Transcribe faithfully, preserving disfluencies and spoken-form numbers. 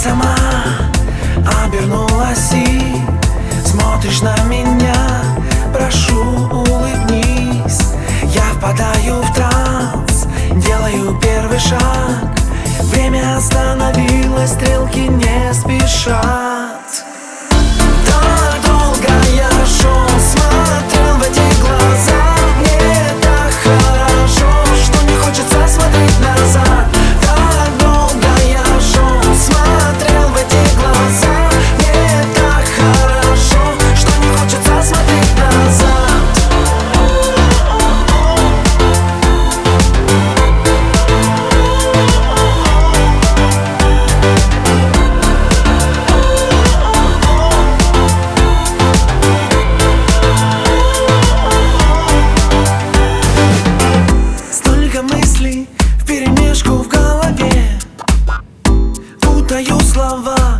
сама обернулась и смотришь на меня. Прошу, улыбнись. Я впадаю в транс, делаю первый шаг. Время остановилось, стрелки не спешат. Так долго я шел, смотрел в эти глаза. Мне так хорошо, что не хочется смотреть назад. Так долго я шел, смотрел в эти глаза. Мне так хорошо, что не хочется смотреть назад. Мысли вперемешку в голове, путаю слова.